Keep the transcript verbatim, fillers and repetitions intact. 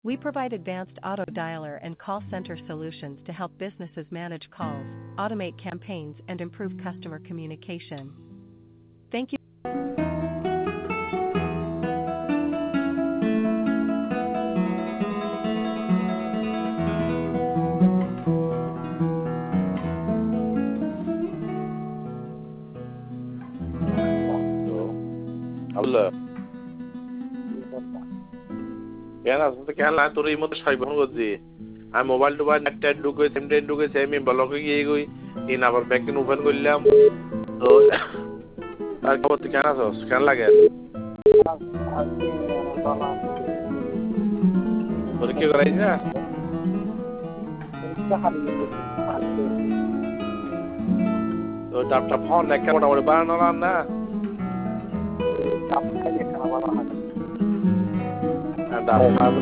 We provide advanced auto dialer and call center solutions to help businesses manage calls, automate campaigns, and improve customer communication. Thank you. Allah. কেন আসলে কেন না তোর এই মধ্যে ছয় ফোন করছি আমি মোবাইল টোবাইল একটা ঢুকে সিমটা ঢুকে আমি ব্লকে গিয়ে গই তিন আবার ব্যাকএন্ড ওপেন করলাম তো আর খবর তুই কেন আছস কেন লাগে তোর কি করাইছ না তো ডাবটা ফোন একটা মোটামুটি বানানো না ডাব